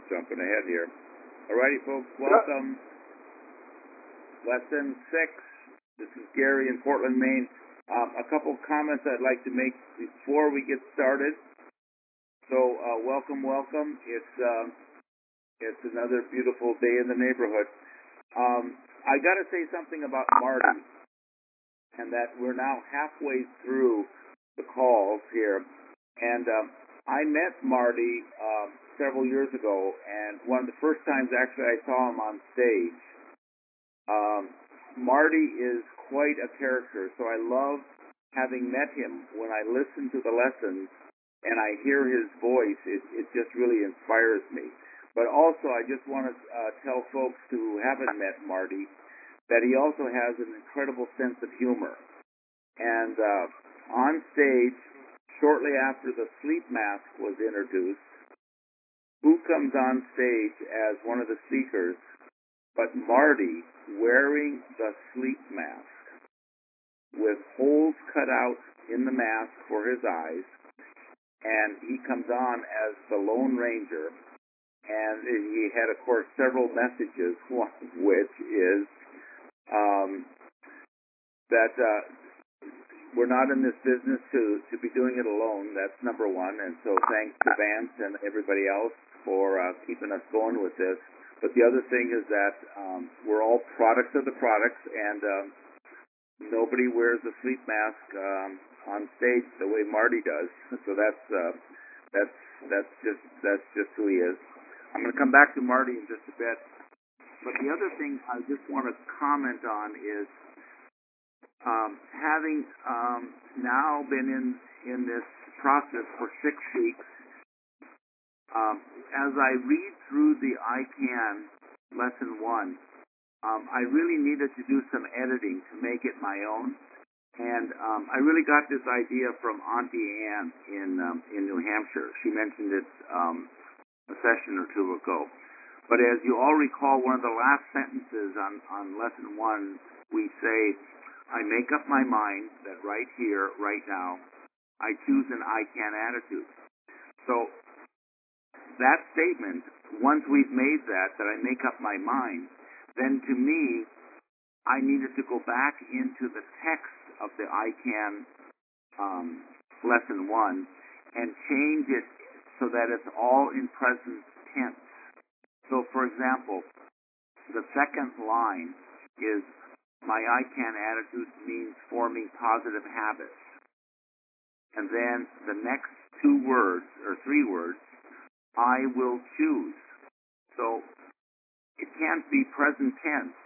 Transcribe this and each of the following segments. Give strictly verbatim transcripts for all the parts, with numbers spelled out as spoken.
jumping ahead here. Alrighty, folks, welcome. Lesson six. This is Gary in Portland, Maine. Um, a couple comments I'd like to make before we get started. So, uh, welcome, welcome. It's uh, it's another beautiful day in the neighborhood. Um, I got to say something about Marty, and that we're now halfway through the calls here. And um, I met Marty um, several years ago, and one of the first times actually I saw him on stage. Um, Marty is quite a character, so I love having met him. When I listen to the lessons and I hear his voice, it, it just really inspires me. But also, I just want to uh, tell folks who haven't met Marty that he also has an incredible sense of humor. And uh, on stage, shortly after the sleep mask was introduced, who comes on stage as one of the speakers but Marty wearing the sleep mask with holes cut out in the mask for his eyes, and he comes on as the Lone Ranger, and he had, of course, several messages, one of which is um, that uh, we're not in this business to, to be doing it alone. That's number one, and so thanks to Vance and everybody else for uh, keeping us going with this. But the other thing is that um, we're all products of the products, and um, nobody wears a sleep mask um, on stage the way Marty does. So that's uh, that's that's just that's just who he is. I'm going to come back to Marty in just a bit. But the other thing I just want to comment on is um, having um, now been in in this process for six weeks. Um, as I read through the I CAN lesson one, um, I really needed to do some editing to make it my own, and um, I really got this idea from Auntie Ann in um, in New Hampshire. She mentioned it um, a session or two ago. But as you all recall, one of the last sentences on, on lesson one, we say, I make up my mind that right here, right now, I choose an I CAN attitude. So that statement, once we've made that, that I make up my mind, then to me, I needed to go back into the text of the I CAN um, lesson one and change it so that it's all in present tense. So, for example, the second line is, my I CAN attitude means forming positive habits. And then the next two words, or three words, I will choose. So it can't be present tense.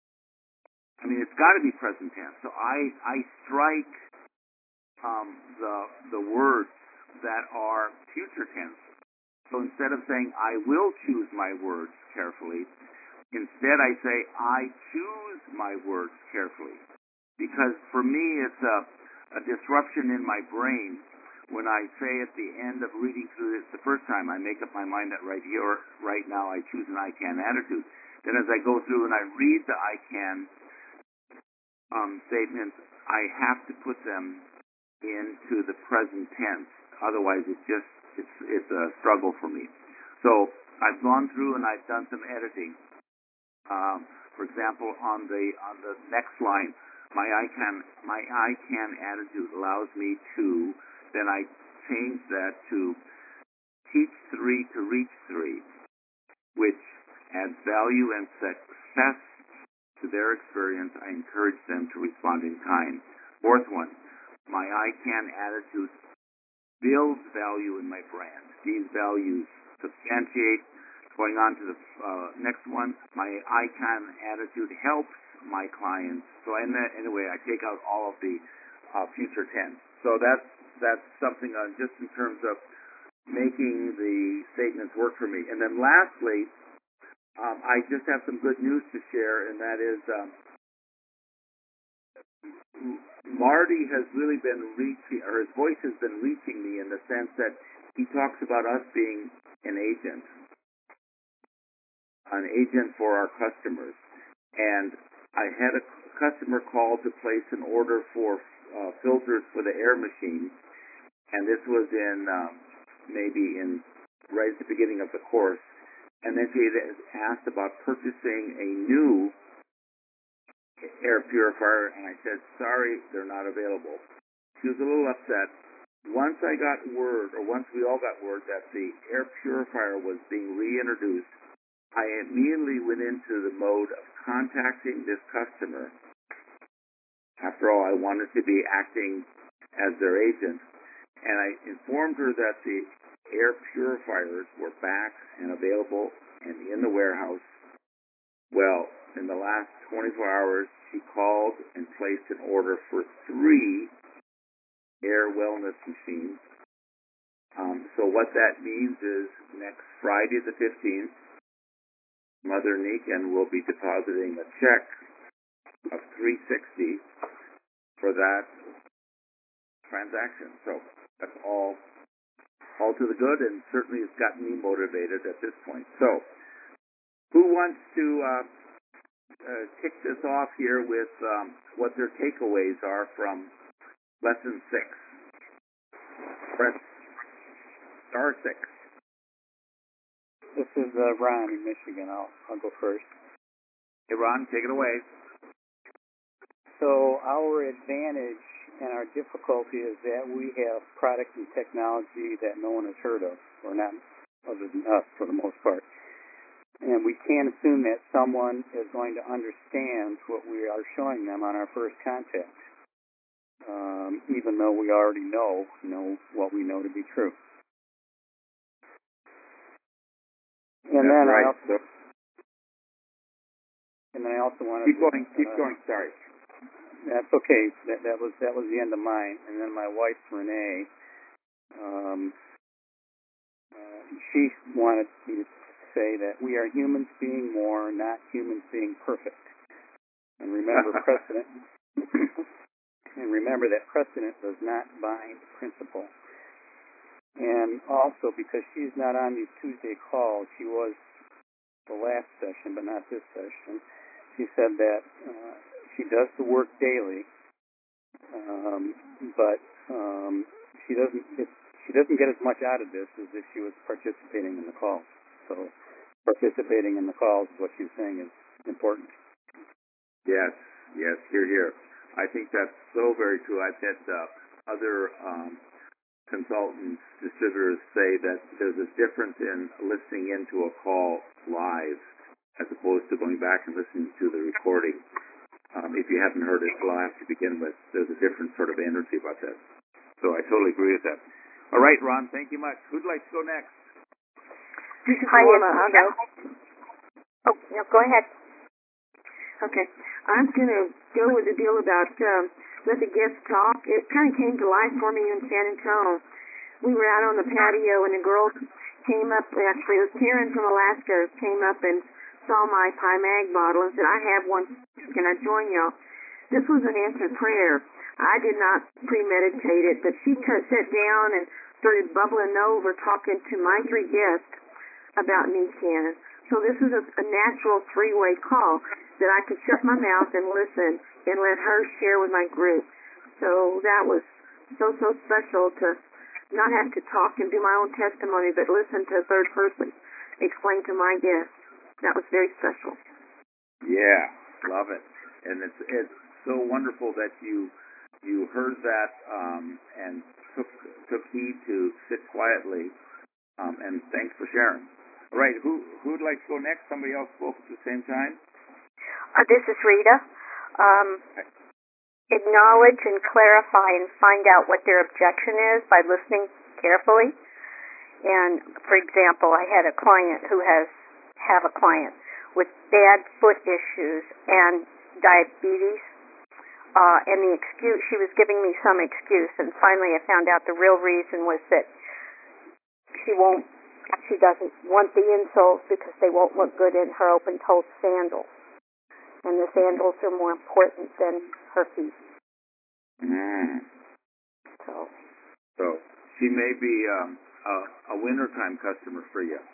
I mean, it's got to be present tense. So I I strike um, the the words that are future tense. So instead of saying I will choose my words carefully, instead I say I choose my words carefully. Because for me, it's a, a disruption in my brain when I say at the end of reading through this the first time, I make up my mind that right here, right now, I choose an I CAN attitude. Then as I go through and I read the I CAN um, statements, I have to put them into the present tense. Otherwise, it just it's it's a struggle for me. So I've gone through and I've done some editing. Um, for example, on the on the next line, my I CAN my I CAN attitude allows me to. Then I change that to teach three to reach three, which adds value and success to their experience. I encourage them to respond in kind. Fourth one, my I CAN attitude builds value in my brand. These values substantiate. Going on to the uh, next one, my I CAN attitude helps my clients. So in that, anyway, I take out all of the uh, future tense. So that's that's something uh, just in terms of making the statements work for me. And then lastly, um, I just have some good news to share, and that is um, Marty has really been reaching, or his voice has been reaching me in the sense that he talks about us being an agent, an agent for our customers. And I had a customer call to place an order for uh, filters for the air machine, and this was in um, maybe in right at the beginning of the course. and then she had asked about purchasing a new air purifier, and I said, sorry, they're not available. She was a little upset. Once I got word, or once we all got word that the air purifier was being reintroduced, I immediately went into the mode of contacting this customer. After all, I wanted to be acting as their agent, and I informed her that the air purifiers were back and available and in the warehouse. Well, in the last twenty-four hours, she called and placed an order for three air wellness machines. Um, so what that means is next Friday the fifteenth, Mother Nikan will be depositing a check of three hundred sixty dollars for that transaction. So that's all all to the good, and certainly it's got me motivated at this point. So who wants to uh, uh, kick this off here with um, what their takeaways are from lesson six? Press star six. This is uh, Ron in Michigan. I'll, I'll go first. Hey, Ron, take it away. So our advantage and our difficulty is that we have products and technology that no one has heard of, or not other than us for the most part. And we can't assume that someone is going to understand what we are showing them on our first contact, um, even though we already know, know what we know to be true. And That's then right. I also, and then I also wanted keep to, going. Keep uh, going. Sorry. That's okay. That that was that was the end of mine. And then my wife Renee, um, uh, she wanted me to say that we are humans being more, not humans being perfect. And remember precedent. and remember that precedent does not bind principle. And also because she's not on these Tuesday calls, she was the last session, but not this session. She said that uh, she does the work daily. Um, but um, she doesn't it, she doesn't get as much out of this as if she was participating in the calls. So participating in the calls is what she's saying is important. Yes, yes, hear, hear. I think that's so very true. I've had uh, other um, consultants, distributors say that there's a difference in listening into a call live as opposed to going back and listening to the recording. Um, if you haven't heard it live to begin with, there's a different sort of energy about that. So I totally agree with that. All right, Ron, thank you much. Who'd like to go next? Hi, Lorna, I'll go. Oh, no, go ahead. Okay. I'm going to go with the deal about um, let the guests talk. It kind of came to life for me in San Antonio. We were out on the patio, and a girl came up, actually it was Karen from Alaska, came up and saw my Pymag bottle and said, I have one. Can I join y'all? This was an answered prayer. I did not premeditate it, but she t- sat down and started bubbling over, talking to my three guests about Nikan. So this is a, a natural three-way call that I could shut my mouth and listen and let her share with my group. So that was so, so special to not have to talk and do my own testimony, but listen to a third person explain to my guests. That was very special. Yeah, love it. And it's it's so wonderful that you you heard that um, and took took heed to sit quietly. Um, and thanks for sharing. All right, who who'd like to go next? Somebody else spoke at the same time. Uh, this is Rita. Um, acknowledge and clarify and find out what their objection is by listening carefully. And for example, I had a client who has have a client with bad foot issues and diabetes, uh, and the excuse, she was giving me some excuse, and finally I found out the real reason was that she won't, she doesn't want the insoles because they won't look good in her open-toed sandals, and the sandals are more important than her feet. Mm. So, so she may be um, a, a wintertime customer for you.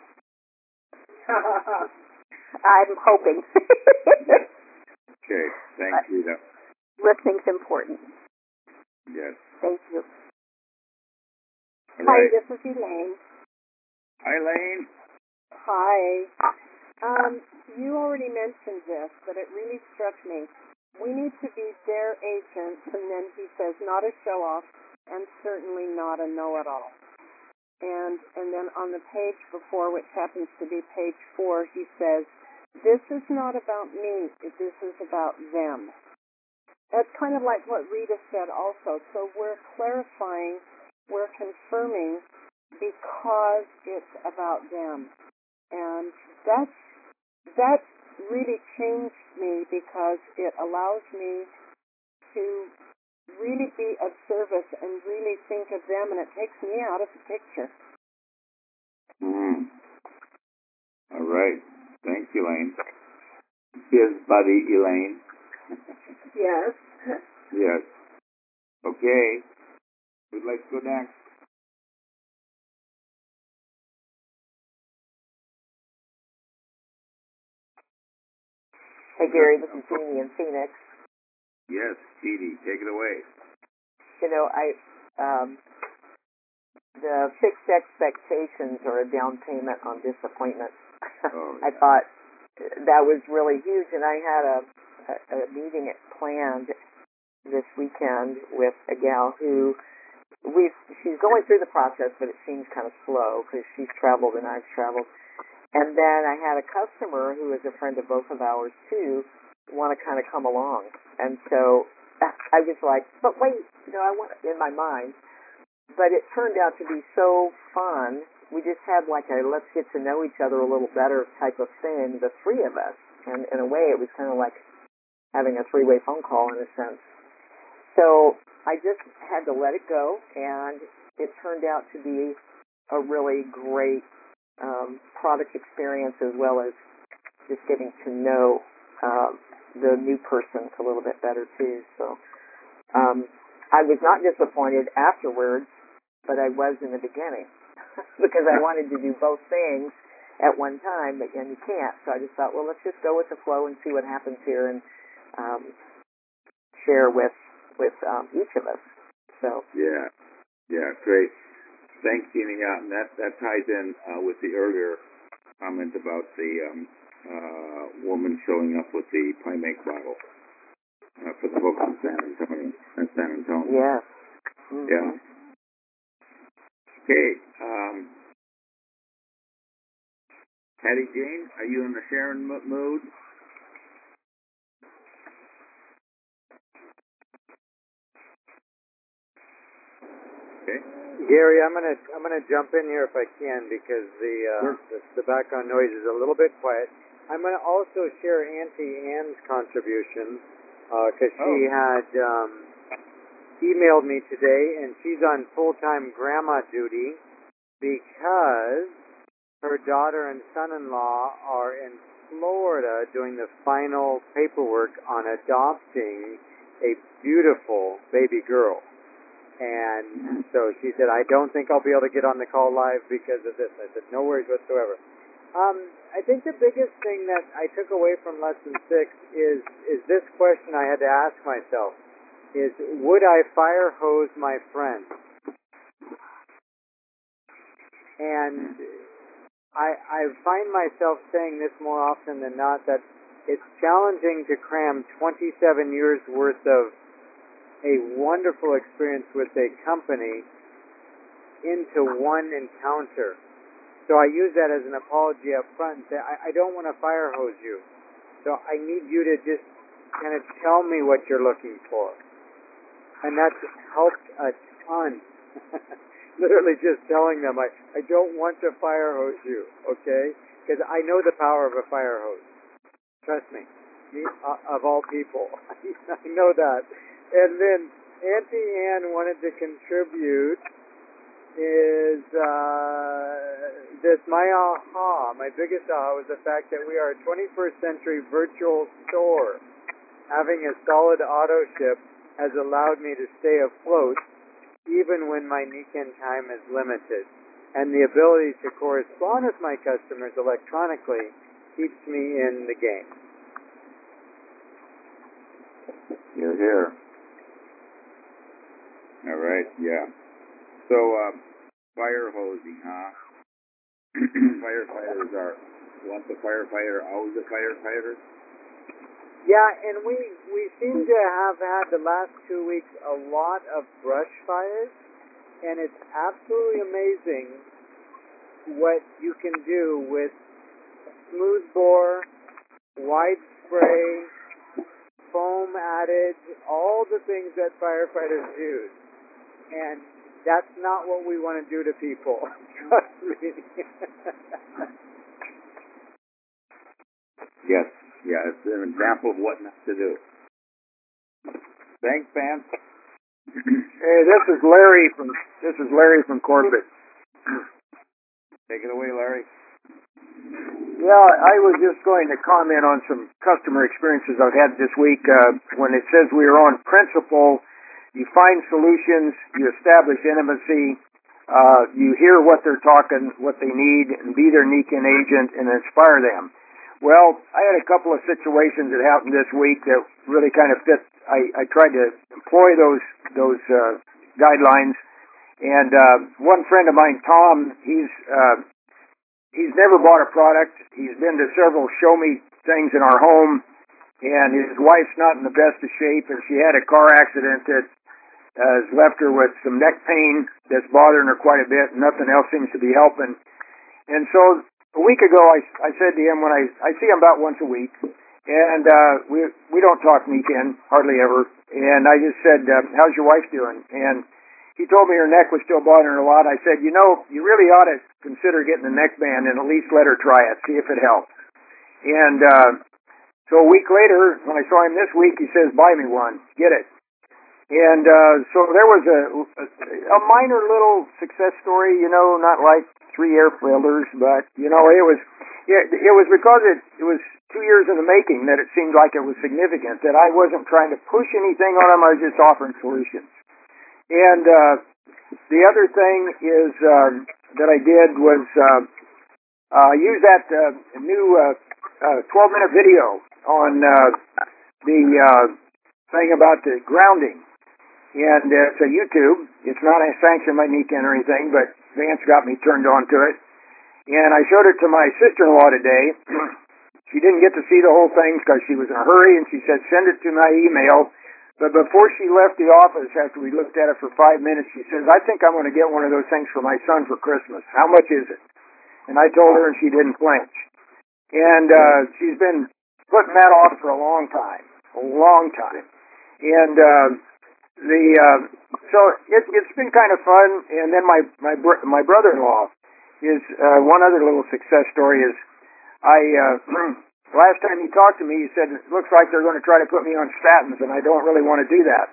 I'm hoping. Okay, thanks, Rita. Listening's important. Yes. Thank you. All Hi, right. this is Elaine. Hi, Elaine. Hi. Um, you already mentioned this, but it really struck me. We need to be their agents, and then he says, not a show-off, and certainly not a know-it-all. And and then on the page before, which happens to be page four, he says, this is not about me, this is about them. That's kind of like what Rita said also. So we're clarifying, we're confirming because it's about them. And that's, that really changed me because it allows me to really be of service and really think of them, and it takes me out of the picture. Mm. All right. Thanks, Elaine. His buddy, Elaine. Yes. Yes. Okay. Who'd like to go next? Hey, Gary, this is Jeannie in Phoenix. Yes, Jeannie, take it away. You know, I um, the fixed expectations are a down payment on disappointment. Oh, I thought that was really huge, and I had a, a, a meeting planned this weekend with a gal who we've she's going through the process, but it seems kind of slow because she's traveled and I've traveled. And then I had a customer who is a friend of both of ours too, want to kind of come along. And so I was like, but wait, you know, I want in my mind. But it turned out to be so fun. We just had like a let's get to know each other a little better type of thing, the three of us. And in a way, it was kind of like having a three-way phone call in a sense. So I just had to let it go, and it turned out to be a really great Um, product experience, as well as just getting to know um, the new person a little bit better too. So um, I was not disappointed afterwards, but I was in the beginning because I wanted to do both things at one time, but and you can't. So I just thought, well, let's just go with the flow and see what happens here, and um, share with with um, each of us. So yeah, yeah, great. Thanks, Jeannie. Yeah, and that, that ties in uh, with the earlier comment about the um, uh, woman showing up with the Playmate bottle uh, for the folks in San Antonio. In San Antonio. yes, mm-hmm. Yeah. Okay. Um, Hattie Jane, are you in the Sharon mood? Okay. Gary, I'm gonna I'm gonna jump in here if I can because the uh, Sure. the, the background noise is a little bit quiet. I'm gonna also share Auntie Anne's contribution because uh, she Oh. had um, emailed me today, and she's on full-time grandma duty because her daughter and son-in-law are in Florida doing the final paperwork on adopting a beautiful baby girl. And so she said, I don't think I'll be able to get on the call live because of this. I said, no worries whatsoever. Um, I think the biggest thing that I took away from lesson six is is this question I had to ask myself, is would I fire hose my friend? And I, I find myself saying this more often than not, that it's challenging to cram twenty-seven years worth of a wonderful experience with a company into one encounter. So I use that as an apology up front and say, I, I don't want to fire hose you. So I need you to just kind of tell me what you're looking for. And that's helped a ton. Literally just telling them, I, I don't want to fire hose you, okay? Because I know the power of a fire hose. Trust me. Me, uh, of all people. I know that. And then Auntie Anne wanted to contribute is uh, this, my aha, my biggest aha was the fact that we are a twenty-first century virtual store. Having a solid auto ship has allowed me to stay afloat even when my Nikken time is limited. And the ability to correspond with my customers electronically keeps me in the game. You're here. All right, yeah. So, uh, fire hosing, huh? firefighters are once a firefighter, always a firefighter. Yeah, and we we seem to have had the last two weeks a lot of brush fires, and it's absolutely amazing what you can do with smooth bore, wide spray, foam added, all the things that firefighters do. And that's not what we want to do to people. Trust me. Yes, yeah, it's an example of what not to do. Thanks, Vance. Hey, this is Larry from this is Larry from Corbett. Take it away, Larry. Yeah, I was just going to comment on some customer experiences I've had this week. Uh, when it says we are on principle, you find solutions, you establish intimacy, uh, you hear what they're talking, what they need, and be their Niken agent and inspire them. Well, I had a couple of situations that happened this week that really kind of fit. I, I tried to employ those those uh, guidelines, and uh, one friend of mine, Tom, he's uh, he's never bought a product. He's been to several show me things in our home, and his wife's not in the best of shape, and she had a car accident that uh, has left her with some neck pain that's bothering her quite a bit, and nothing else seems to be helping. And so a week ago, I, I said to him, when I, I see him about once a week, and uh, we we don't talk weekend, hardly ever, and I just said, uh, how's your wife doing? And he told me her neck was still bothering her a lot. I said, you know, you really ought to consider getting a neck band and at least let her try it, see if it helps. And uh, so a week later, when I saw him this week, he says, buy me one, get it. And uh, so there was a, a minor little success story, you know, not like three air filters, but, you know, it was it, it was because it, it was two years in the making that it seemed like it was significant, that I wasn't trying to push anything on them, I was just offering solutions. And uh, the other thing is um, that I did was uh, uh, use that uh, new uh, uh, twelve-minute video on uh, the uh, thing about the grounding. And uh, it's a YouTube. It's not a sanctioned by Niken or anything, but Vance got me turned on to it. And I showed it to my sister-in-law today. She didn't get to see the whole thing because she was in a hurry, and she said, send it to my email. But before she left the office, after we looked at it for five minutes, she says, I think I'm going to get one of those things for my son for Christmas. How much is it? And I told her, and she didn't flinch. And uh, she's been putting that off for a long time, a long time. And uh, the uh, so it, it's been kind of fun. And then my my br- my brother-in-law is uh, one other little success story is I. Uh, Last time he talked to me, he said, it looks like they're going to try to put me on statins, and I don't really want to do that.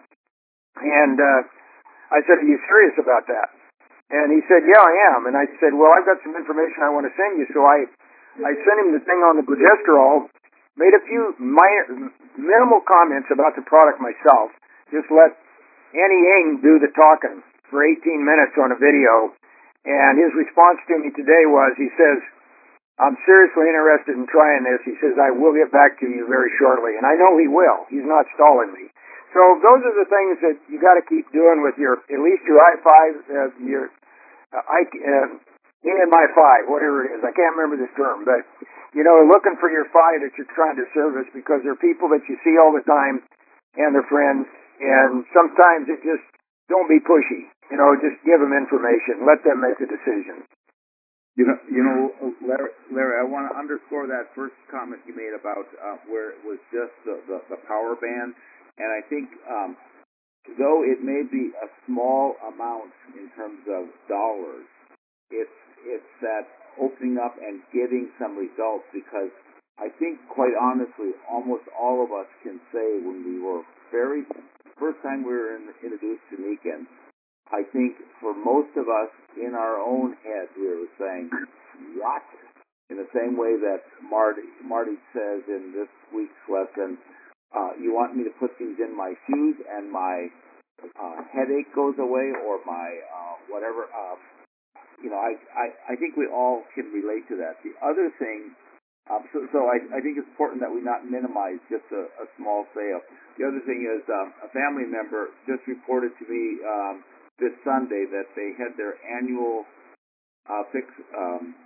And uh, I said, are you serious about that? And he said, yeah, I am. And I said, well, I've got some information I want to send you. So I, I sent him the thing on the progesterol, made a few minor, minimal comments about the product myself, just let Annie Ng do the talking for eighteen minutes on a video. And his response to me today was, he says, I'm seriously interested in trying this. He says, I will get back to you very shortly. And I know he will. He's not stalling me. So those are the things that you got to keep doing with your, at least your I five, uh, your uh, I, uh, N M I five, whatever it is. I can't remember this term. But, you know, looking for your five that you're trying to service, because they're people that you see all the time and they're friends. And sometimes it just, don't be pushy. You know, just give them information. Let them make the decision. You know, you know, Larry, Larry, I want to underscore that first comment you made about uh, where it was just the, the, the power band. And I think, um, though it may be a small amount in terms of dollars, it's it's that opening up and getting some results, because I think, quite honestly, almost all of us can say when we were very, first time we were in, introduced to Niken, I think for most of us in our own head, we were saying, what? In the same way that Marty, Marty says in this week's lesson, uh, you want me to put these in my shoes and my uh, headache goes away, or my uh, whatever. Uh, you know, I, I, I think we all can relate to that. The other thing, um, so, so I, I think it's important that we not minimize just a, a small sale. The other thing is um, a family member just reported to me um, this Sunday that they had their annual uh, fix um,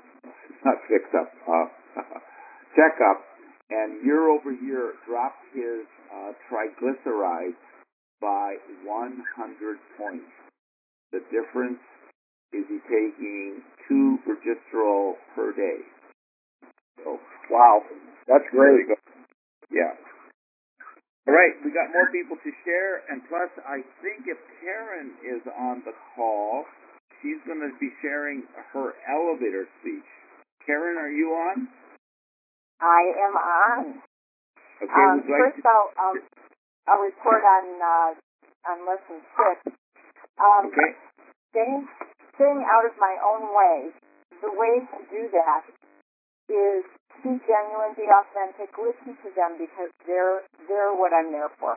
not fix up, uh, checkup, and year over year dropped his uh, triglycerides by one hundred points. The difference is he taking two progesterol per day. So, Wow, that's great. yeah. All right, we got more people to share, and plus, I think if Karen is on the call, she's going to be sharing her elevator speech. Karen, are you on? I am on. Okay, Um, would you like first, to... I'll, I'll, I'll report on uh, on lesson six. Um, Okay. Staying, staying out of my own way. The way to do that is be genuine, be authentic, listen to them because they're they're what I'm there for.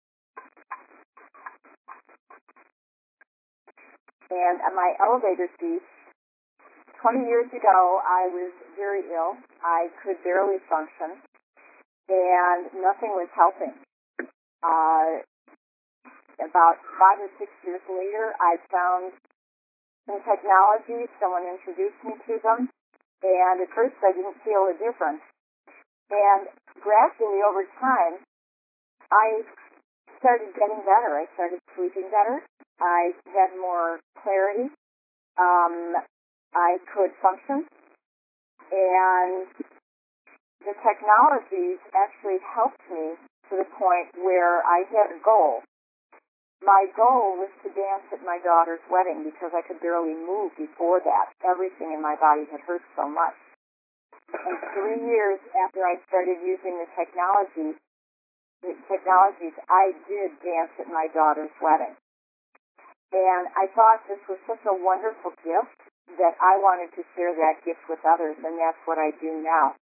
And at my elevator speech, twenty years ago, I was very ill. I could barely function, and nothing was helping. Uh, about five or six years later, I found some technology. Someone introduced me to them, and at first I didn't feel a difference. And gradually, over time, I started getting better. I started sleeping better. I had more clarity. Um, I could function. And the technologies actually helped me to the point where I had a goal. My goal was to dance at my daughter's wedding because I could barely move before that. Everything in my body had hurt so much. And three years after I started using the technology, the technologies, I did dance at my daughter's wedding. And I thought this was such a wonderful gift that I wanted to share that gift with others, and that's what I do now.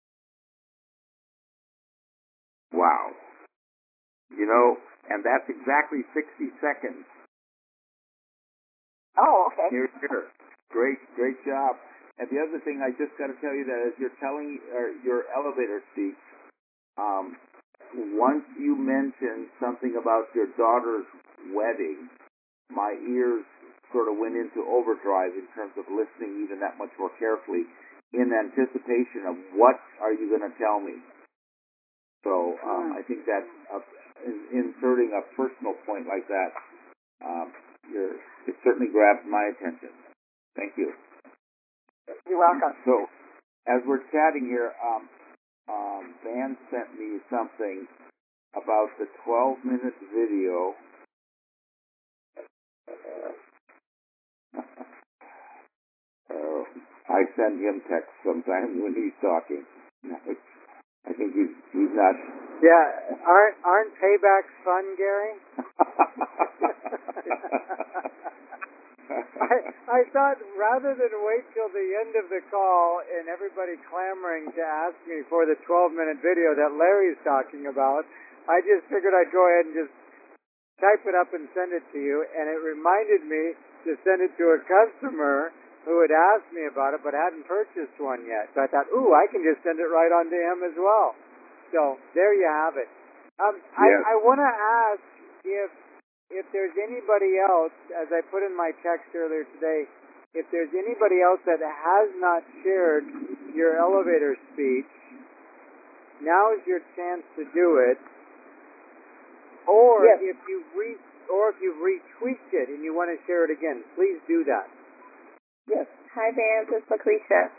Wow. You know, and that's exactly sixty seconds. Oh, okay. Here, here. Great, great job. And the other thing, I just got to tell you that as you're telling uh, your elevator speech, um, once you mentioned something about your daughter's wedding, my ears sort of went into overdrive in terms of listening even that much more carefully in anticipation of what are you going to tell me. So um, I think that uh, in, inserting a personal point like that, um, you're, it certainly grabbed my attention. Thank you. You're welcome. So, as we're chatting here, um, um, Van sent me something about the twelve-minute video. uh, I send him texts sometimes when he's talking. I think he's he's not. Yeah, aren't aren't paybacks fun, Gary? I, I thought rather than wait till the end of the call and everybody clamoring to ask me for the twelve-minute video that Larry's talking about, I just figured I'd go ahead and just type it up and send it to you. And it reminded me to send it to a customer who had asked me about it but hadn't purchased one yet. So I thought, ooh, I can just send it right on to him as well. So there you have it. Um, yes. I, I want to ask if if there's anybody else, as I put in my text earlier today, if there's anybody else that has not shared your elevator speech, now is your chance to do it. Or Yes. if you re or if you've retweaked it and you want to share it again, please do that. Yes. Hi, Vance. It's Lucretia.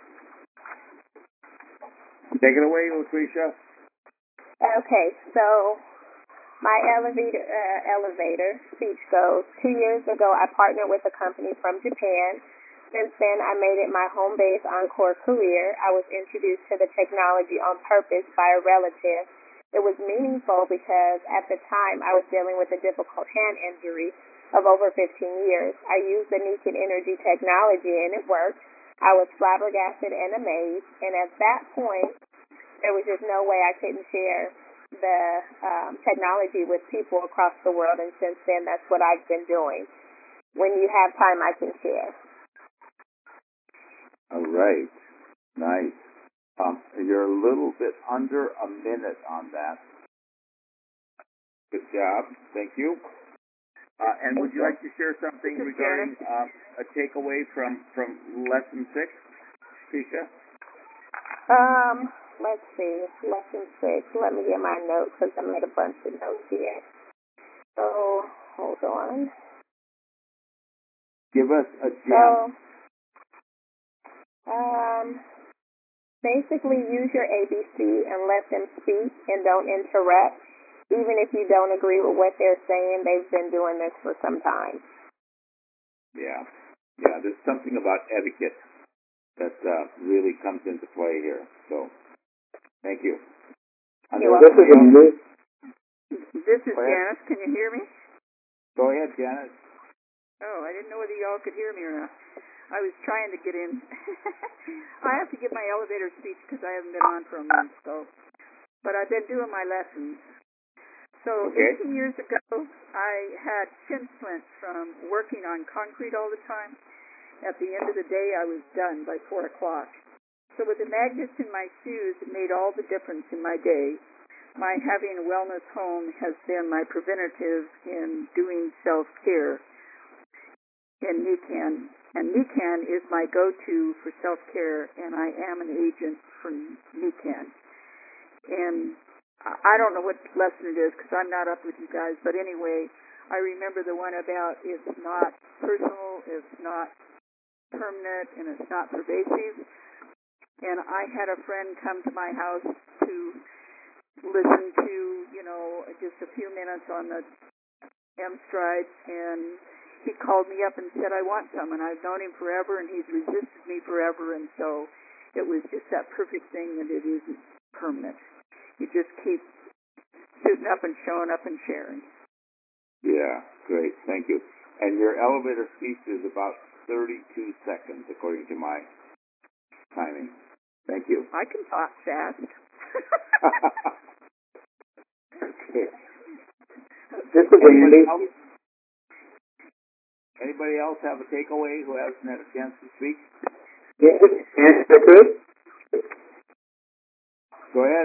Take it away, Lucretia. Okay, so my elevator uh, elevator speech goes. Two years ago, I partnered with a company from Japan. Since then, I made it my home base Encore Career. I was introduced to the technology on purpose by a relative. It was meaningful because at the time, I was dealing with a difficult hand injury of over fifteen years. I used the Nekin Energy technology, and it worked. I was flabbergasted and amazed, and at that point, there was just no way I couldn't share the um, technology with people across the world, and since then, that's what I've been doing. When you have time, I can share. All right. Nice. Um, you're a little bit under a minute on that. Good job. Thank you. Uh, and would you like to share something regarding uh, a takeaway from, from lesson six, Keisha? Um, let's see. Lesson six. Let me get my notes because I made a bunch of notes here. So, hold on. Give us a gem. So, um, basically use your A B C and let them speak and don't interrupt. Even if you don't agree with what they're saying, they've been doing this for some time. Yeah. Yeah, there's something about etiquette that uh, really comes into play here. So, thank you. You're This is a new. This is Janice. Can you hear me? Go ahead, Janice. Oh, I didn't know whether y'all could hear me or not. I was trying to get in. I have to give my elevator speech because I haven't been on for a month, so. But I've been doing my lessons. So Okay. eighteen years ago, I had shin splints from working on concrete all the time. At the end of the day, I was done by four o'clock. So with the magnets in my shoes, it made all the difference in my day. My having a wellness home has been my preventative in doing self-care in NECAN. And NECAN is my go-to for self-care, and I am an agent for NECAN. And I don't know what lesson it is because I'm not up with you guys, but anyway, I remember the one about it's not personal, it's not permanent, and it's not pervasive. And I had a friend come to my house to listen to, you know, just a few minutes on the M-Stride, and he called me up and said, I want some, and I've known him forever, and he's resisted me forever, and so it was just that perfect thing that it isn't permanent. You just keep shooting up and showing up and sharing. Yeah, great. Thank you. And your elevator speech is about thirty-two seconds, according to my timing. Thank you. I can talk fast. Okay. This is a Anybody unique. else, anybody else have a takeaway who hasn't had a chance to speak? Yes, if I could. Go ahead.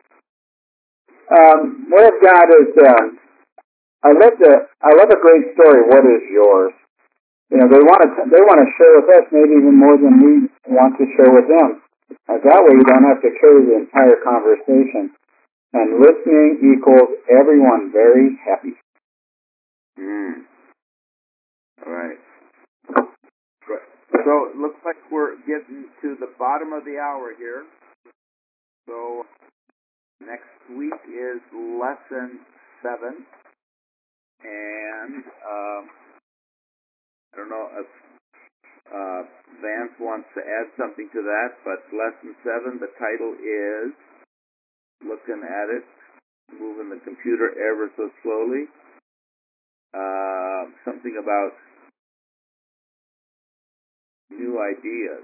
Um, what I've got is, um, I love the, I love a great story. What is yours? You know, they want to, they want to share with us maybe even more than we want to share with them. Uh, that way, you don't have to carry the entire conversation. And listening equals everyone very happy. Mm. All right. Right. So it looks like we're getting to the bottom of the hour here. So next week is lesson seven. And um, I don't know if uh, Vance wants to add something to that, but lesson seven, the title is, looking at it, moving the computer ever so slowly, uh, something about new ideas.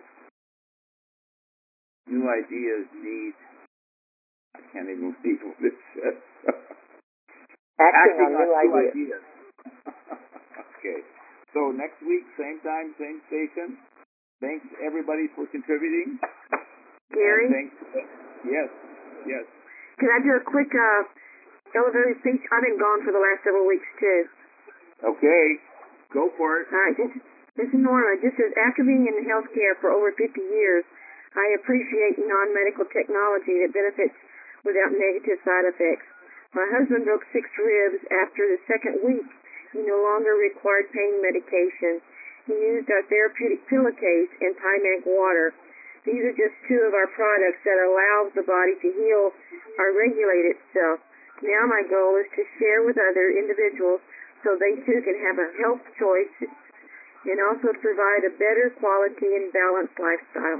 New ideas need, I can't even read what it says. Acting, Acting on, on new, new ideas. ideas. Okay. So next week, same time, same station. Thanks everybody for contributing. Gary? And thanks. Yes. Yes. Can I do a quick uh, elevator speech? I've been gone for the last several weeks too. Okay. Go for it. All right. This, this is Norma. Just as after being in healthcare for over fifty years, I appreciate non-medical technology that benefits without negative side effects. My husband broke six ribs after the second week. He no longer required pain medication. He used our therapeutic pillowcase and Timac water. These are just two of our products that allow the body to heal or regulate itself. Now my goal is to share with other individuals so they too can have a health choice and also provide a better quality and balanced lifestyle.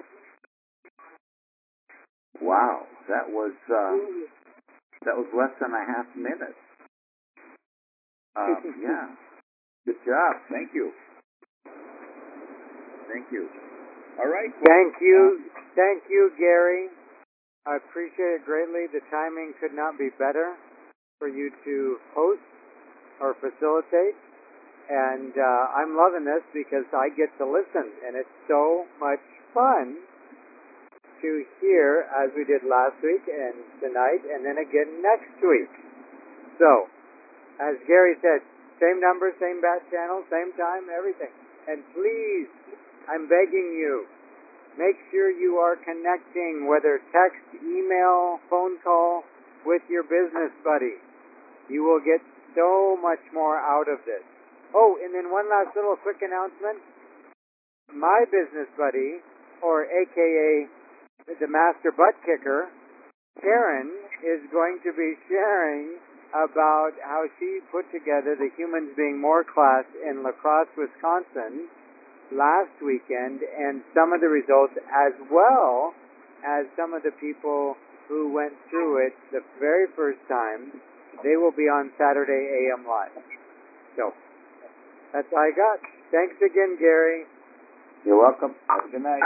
Wow, that was uh, that was less than a half minute. Um, yeah, good job. Thank you. Thank you. All right. Thank you, thank you, Gary. I appreciate it greatly. The timing could not be better for you to host or facilitate, and uh, I'm loving this because I get to listen, and it's so much fun to hear as we did last week and tonight, and then again next week. So, as Gary said, same number, same bat channel, same time, everything. And please, I'm begging you, make sure you are connecting, whether text, email, phone call, with your business buddy. You will get so much more out of this. Oh, and then one last little quick announcement. My business buddy, or A K A the Master Butt Kicker, Karen, is going to be sharing about how she put together the Humans Being More class in La Crosse, Wisconsin last weekend, and some of the results, as well as some of the people who went through it the very first time. They will be on Saturday A M Live. So, that's all I got. Thanks again, Gary. You're welcome. Have a good night.